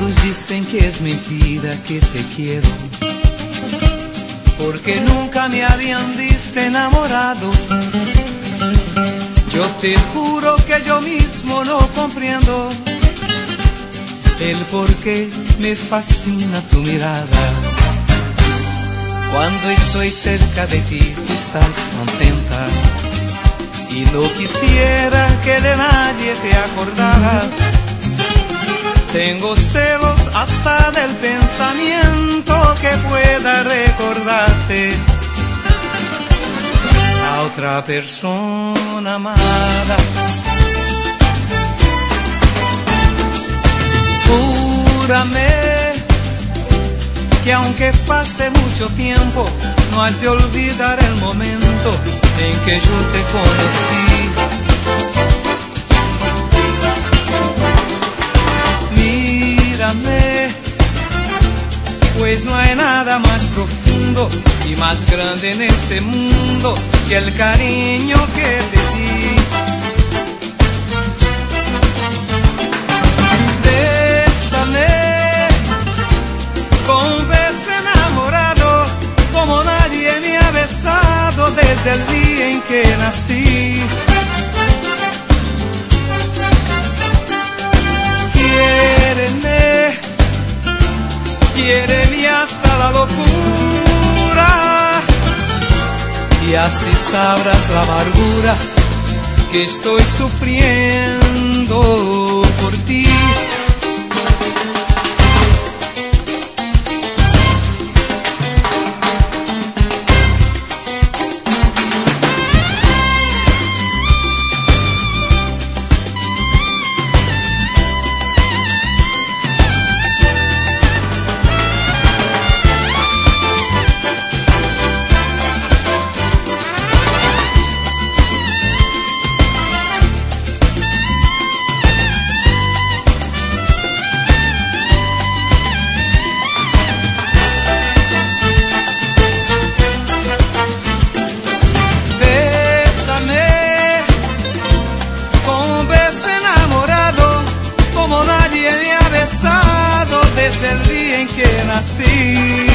Todos dicen que es mentira que te quiero, porque nunca me habían visto enamorado. Yo te juro que yo mismo no comprendo el por qué me fascina tu mirada. Cuando estoy cerca de ti, tú estás contenta, y no quisiera que de nadie te acordaras. Tengo celos hasta del pensamiento que pueda recordarte a otra persona amada. Júrame que aunque pase mucho tiempo, no has de olvidar el momento en que yo te conocí. Mírame, pues no hay nada más profundo y más grande en este mundo que el cariño que te di. Bésame con un beso enamorado, como nadie me ha besado desde el día en que nací. Quiéreme, quiéreme hasta la locura, y así sabrás la amargura que estoy sufriendo por ti. Desde el día en que nací.